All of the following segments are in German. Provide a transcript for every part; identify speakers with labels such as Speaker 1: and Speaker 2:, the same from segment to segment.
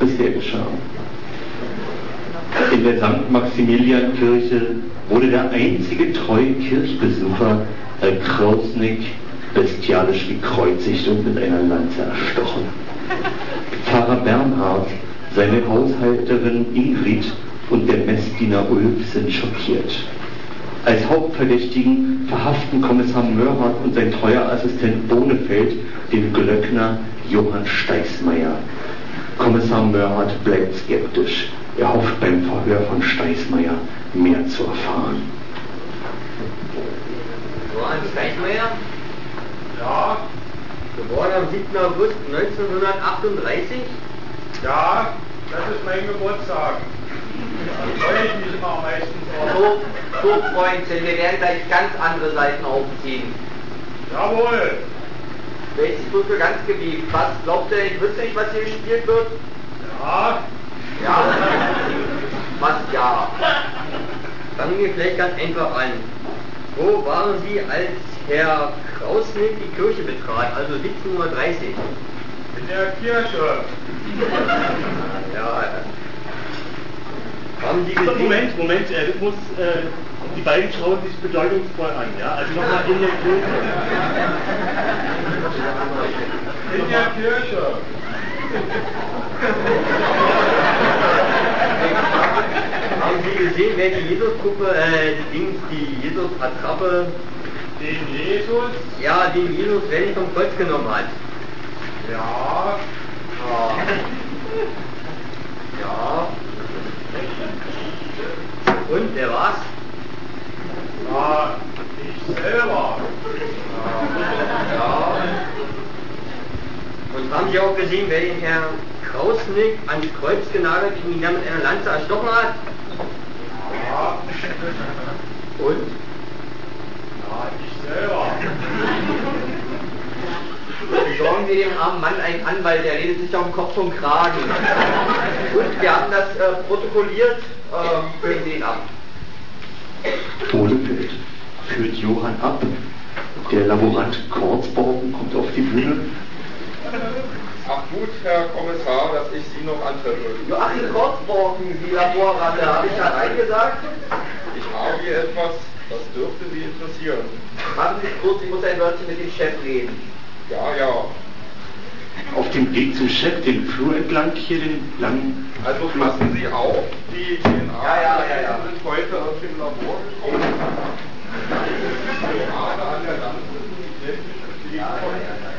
Speaker 1: bisher geschah. In der St. Maximilian-Kirche wurde der einzige treue Kirchbesucher, Herr Krausnick, bestialisch gekreuzigt und mit einer Lanze erstochen. Pfarrer Bernhard, seine Haushälterin Ingrid und der Messdiener Ulf sind schockiert. Als Hauptverdächtigen verhaften Kommissar Mörhardt und sein treuer Assistent Bonefeld den Glöckner Johann Steißmeier. Kommissar Mörhardt bleibt skeptisch. Er hofft beim Verhör von Steißmeier mehr zu erfahren.
Speaker 2: Johann Steißmeier?
Speaker 3: Ja.
Speaker 2: Geboren am 7. August 1938?
Speaker 3: Ja, das ist mein Geburtstag. Da freue ich mich immer am meisten drauf.
Speaker 2: So, Freundchen, wir werden gleich ganz andere Seiten aufziehen.
Speaker 3: Jawohl.
Speaker 2: Welches du für ganz gewieft? Was glaubt ihr, ich wüsste nicht, was hier gespielt wird?
Speaker 3: Ja.
Speaker 2: Ja. Was ja? Fangen wir vielleicht ganz einfach an. Wo waren Sie, als Herr Krausnick die Kirche betrat, also 1730?
Speaker 3: In der Kirche.
Speaker 2: Ja. Haben Sie gesehen?
Speaker 4: Moment, das muss, die beiden schauen sich bedeutungsvoll an, ja? Also nochmal in der Kirche.
Speaker 3: In der Kirche.
Speaker 2: Haben Sie gesehen, wer die Jesus-Gruppe, die Jesus-Attrappe,
Speaker 3: Den Jesus?
Speaker 2: ja, den Jesus Renn vom Kreuz genommen hat?
Speaker 3: Ja.
Speaker 2: Ja. Und, wer war's?
Speaker 3: Na, ich selber.
Speaker 2: Ja. Und haben Sie auch gesehen, wer den Herrn Krausnick ans Kreuz genagelt und ihn dann mit einer Lanze erstochen hat?
Speaker 3: Ja.
Speaker 2: Und?
Speaker 3: Ja, ich selber.
Speaker 2: Besorgen wir dem armen Mann einen Anwalt, der redet sich auf den Kopf vom Kragen. Und wir haben das protokolliert, führen Sie ihn ab.
Speaker 1: Bonefeld führt Johann ab. Der Laborant Korzborgen kommt auf die Bühne.
Speaker 5: Ach gut, Herr Kommissar, dass ich Sie noch antreffe.
Speaker 2: Joachim Korzborgen, Sie Laborratte, habe ich hereingesagt?
Speaker 5: Ich habe hier etwas, das dürfte Sie interessieren.
Speaker 2: Machen Sie es kurz, ich muss ein Wörtchen mit dem Chef reden.
Speaker 5: Ja.
Speaker 1: Auf dem Weg zum Chef, den Flur entlang, hier den langen...
Speaker 5: Also passen Sie auf, die DNA
Speaker 2: Ja.
Speaker 5: sind heute aus dem Labor gekommen. Gerade an der Lanze sind identische Fliegen von...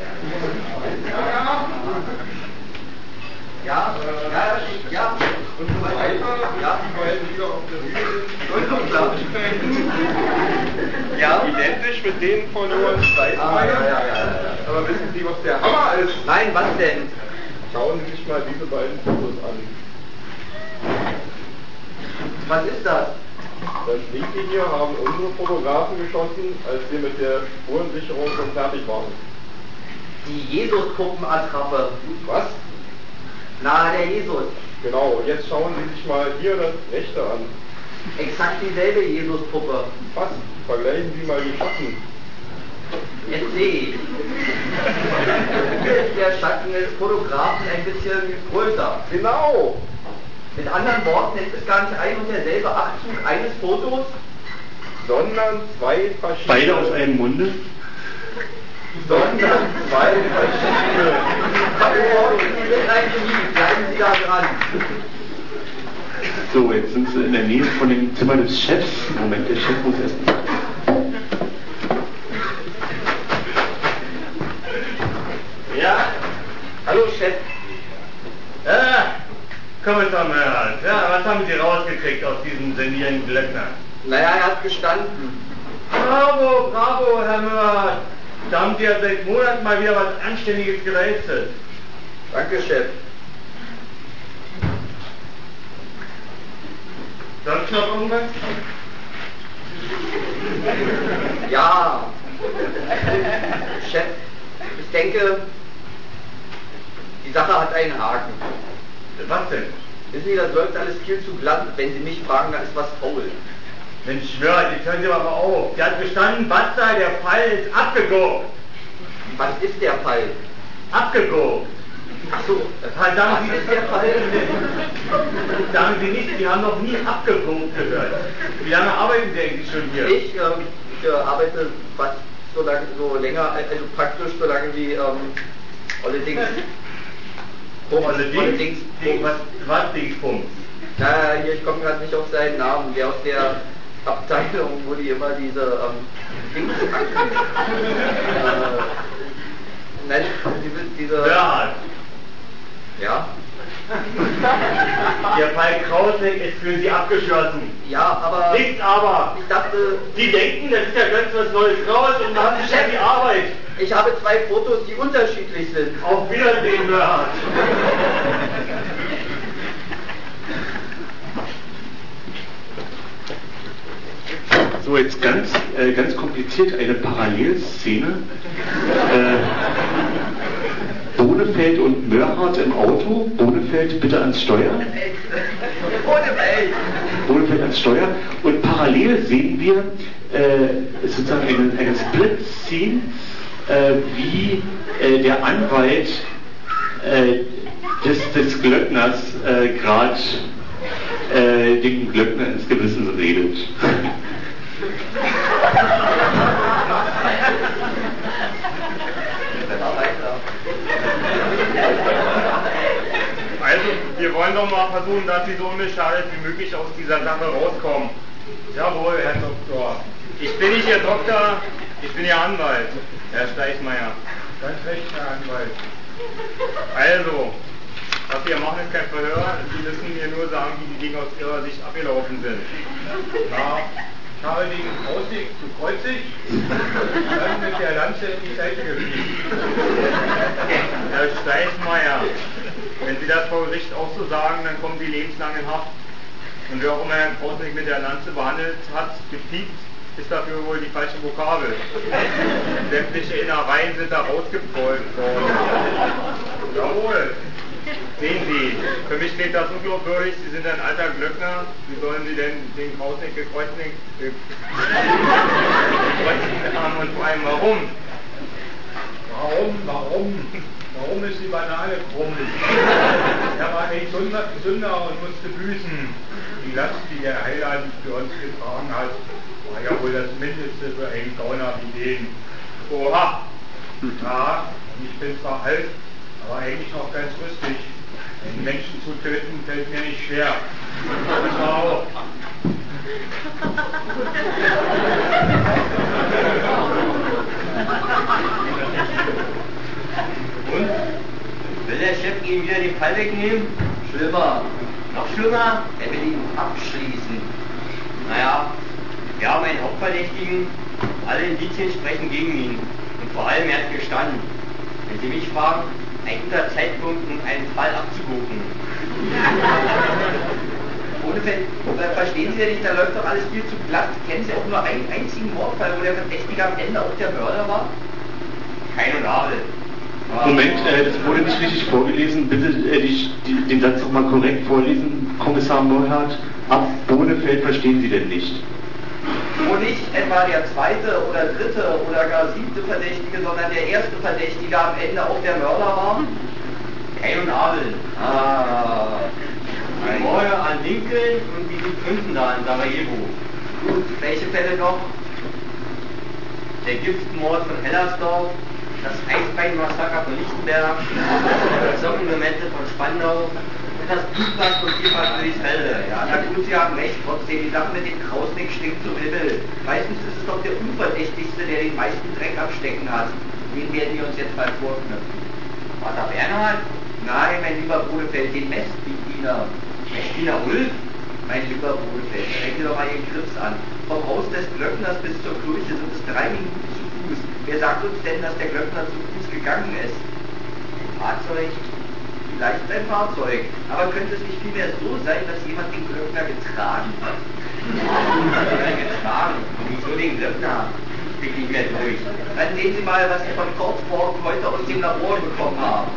Speaker 2: Ja.
Speaker 5: Und so weiter,
Speaker 2: Ja.
Speaker 5: die beiden wieder auf der Bühne
Speaker 2: Vollkommen klar.
Speaker 5: sind.
Speaker 2: Ja.
Speaker 5: Identisch mit denen von Johann Steißmeier.
Speaker 2: Ja.
Speaker 5: Aber wissen Sie, was der Hammer ist?
Speaker 2: Nein, was denn?
Speaker 5: Schauen Sie sich mal diese beiden Fotos an.
Speaker 2: Was ist das?
Speaker 5: Das linke hier haben unsere Fotografen geschossen, als wir mit der Spurensicherung schon fertig waren.
Speaker 2: Die Jesus-Puppenattrappe.
Speaker 5: Was?
Speaker 2: Na, der Jesus.
Speaker 5: Genau, und jetzt schauen Sie sich mal hier das rechte an.
Speaker 2: Exakt dieselbe Jesus-Puppe.
Speaker 5: Was? Vergleichen Sie mal die Schatten.
Speaker 2: Jetzt sehe ich. Der Schatten des Fotografen ein bisschen größer.
Speaker 5: Genau!
Speaker 2: Mit anderen Worten, es ist gar nicht ein und derselbe Achtzug eines Fotos,
Speaker 5: Sondern zwei verschiedene.
Speaker 1: Beide aus einem Munde.
Speaker 5: Sondern zwei verschiedene.
Speaker 2: Sie sind ein Genie, bleiben Sie da dran.
Speaker 1: So, jetzt sind sie in der Nähe von dem Zimmer des Chefs. Moment, der Chef muss erst...
Speaker 4: Ja?
Speaker 2: Hallo Chef.
Speaker 4: Kommissar Mörhardt, ja, was haben Sie rausgekriegt aus diesem senierenden Glöckner?
Speaker 2: Naja, er hat gestanden.
Speaker 4: Bravo, Herr Mörhardt. Da haben Sie ja seit Monaten mal wieder was Anständiges geleistet.
Speaker 2: Danke, Chef.
Speaker 4: Sonst noch irgendwas?
Speaker 2: Ja. Chef, ich denke, die Sache hat einen Haken.
Speaker 4: Was denn?
Speaker 2: Wissen Sie, das läuft alles viel zu glatt. Wenn Sie mich fragen, da ist was faul.
Speaker 4: Mensch, Mörhardt, jetzt hören Sie aber mal auf. Der hat bestanden, basta, der Fall ist abgeguckt.
Speaker 2: Was ist der Fall?
Speaker 4: Abgeguckt.
Speaker 2: Achso,
Speaker 4: Verdammt,
Speaker 2: das ist der Fall.
Speaker 4: sagen Sie nicht, Sie haben noch nie abgepumpt gehört. Wie lange arbeiten Sie eigentlich schon hier?
Speaker 2: Ich arbeite fast so lange, so länger, also praktisch so lange wie allerdings.
Speaker 4: Allerdings, was Dingspumps?
Speaker 2: Hier, ich komme gerade nicht auf seinen Namen, der aus der Abteilung, wo die immer diese diese
Speaker 4: Bernhard.
Speaker 2: Ja.
Speaker 4: Der Fall Krausnick ist für Sie abgeschlossen.
Speaker 2: Ja, aber
Speaker 4: Nichts aber.
Speaker 2: ich dachte,
Speaker 4: Sie denken, das ist ja ganz was Neues raus und machen sich ja die Arbeit.
Speaker 2: ich habe 2 Fotos, die unterschiedlich sind.
Speaker 4: Auf Wiedersehen, Bernhard.
Speaker 1: So, jetzt ganz kompliziert eine Parallelszene. Bonefeld und Mörhardt im Auto. Bonefeld bitte ans Steuer.
Speaker 2: Ohne Welt.
Speaker 1: Bonefeld ans Steuer. Und parallel sehen wir sozusagen eine Split-Scene, wie der Anwalt des Glöckners gerade dem Glöckner ins Gewissen redet.
Speaker 5: Also, wir wollen doch mal versuchen, dass Sie so unbeschadet wie möglich aus dieser Sache rauskommen.
Speaker 3: Jawohl, Herr Doktor.
Speaker 5: Ich bin nicht Ihr Doktor, ich bin Ihr Anwalt, Herr Steichmeier.
Speaker 3: Ganz recht, Herr Anwalt.
Speaker 5: Also, was wir machen ist kein Verhör, Sie müssen mir nur sagen, wie die Dinge aus Ihrer Sicht abgelaufen sind.
Speaker 3: Ja, ich habe den Krausnick zu Kreuzig dann mit der Lanze in die Seite geblieben.
Speaker 5: Herr Steichmeier, wenn Sie das vor Gericht auch so sagen, dann kommen Sie lebenslang in Haft. Und wer auch immer Herrn Krausnick mit der Lanze behandelt hat, gepiept, ist dafür wohl die falsche Vokabel. Sämtliche Innereien sind da rausgepolkt worden. Jawohl. Sehen Sie, für mich klingt das unglaubwürdig, Sie sind ein alter Glöckner, wie sollen Sie denn den Krausnick gekreuzigt haben und vor allem warum?
Speaker 3: Warum ist die Banane krumm? Er war ein Sünder und musste büßen. Die Last, die der Heiland für uns getragen hat, war ja wohl das Mindeste für einen Gauner wie den.
Speaker 5: Oha!
Speaker 3: Ja, ich bin zwar alt, aber eigentlich noch ganz lustig. Einen Menschen zu töten fällt mir nicht schwer. Ciao.
Speaker 2: Und? Will der Chef Ihnen wieder den Fall wegnehmen? Schlimmer. Noch schlimmer? Er will ihn abschließen. Naja, wir haben einen Hauptverdächtigen. Alle Indizien sprechen gegen ihn. Und vor allem, er hat gestanden. Wenn Sie mich fragen, ein guter Zeitpunkt, um einen Fall abzugucken. Verstehen Sie denn nicht, da läuft doch alles viel zu glatt. Kennen Sie auch nur einen einzigen Mordfall, wo der Verdächtige am Ende auch der Mörder war? Keine Nadel.
Speaker 1: Moment, das wurde nicht richtig vorgelesen. Bitte den Satz noch mal korrekt vorlesen, Kommissar Mörhardt. Ab Bonefeld verstehen Sie denn nicht?
Speaker 2: Wo nicht etwa der 2. oder 3. oder gar 7. Verdächtige, sondern der 1. Verdächtige am Ende auch der Mörder war? Cain und Abel. Die Morde an Lincoln und die 5. da in Sarajevo. Gut, welche Fälle noch? Der Giftmord von Hellersdorf, das Eisbein-Massaker von Lichtenberg, das Sockengemetzel von Spandau und das Blutbad von Tierpark Friedrichsfelde. Ja, na gut, Sie haben recht, trotzdem, die Sache mit dem Krausnick stinkt zum Himmel. Meistens ist es doch der Unverdächtigste, der den meisten Dreck abstecken hat. Den werden wir uns jetzt mal vorknüpfen. Vater Bernhard? Nein, mein lieber Brodefeld, den Messdiener. Messdiener Ulf? Mein lieber Brodefeld, strengen Sie doch mal Ihren Grips an. Vom Haus des Glöckners bis zur Kirche sind es 3 Minuten zu Fuß. Wer sagt uns denn, dass der Glöckner zu Fuß gegangen ist? Ein Fahrzeug? Vielleicht sein Fahrzeug. Aber könnte es nicht vielmehr so sein, dass jemand den Glöckner getragen hat? Getragen? Wieso den Glöckner? Ich bin nicht mehr durch. Dann sehen Sie mal, was Sie von Kortsborg heute aus dem Labor bekommen haben.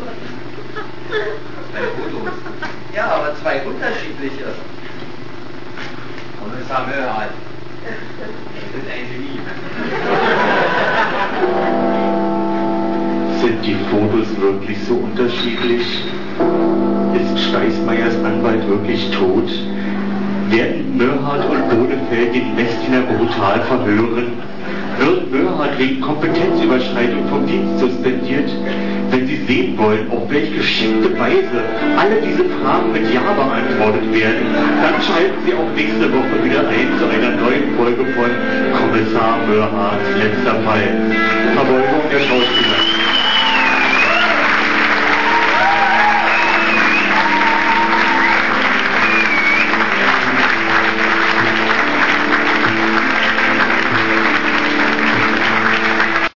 Speaker 2: 2 Fotos. Ja, aber 2 unterschiedliche. Kommissar Mörhardt. Sie sind ein Genie.
Speaker 1: Sind die Fotos wirklich so unterschiedlich? Ist Steißmeiers Anwalt wirklich tot? Werden Mörhardt und Bodefeld den Messdiener brutal verhören? Wird Mörhardt wegen Kompetenzüberschreitung vom Dienst suspendiert? Wenn Sie sehen wollen, auf welche geschickte Weise alle diese Fragen mit Ja beantwortet werden, dann schalten Sie auch nächste Woche wieder ein zu einer neuen Folge von Kommissar Mörhardts letzter Fall. Verbeugung der Schauspieler.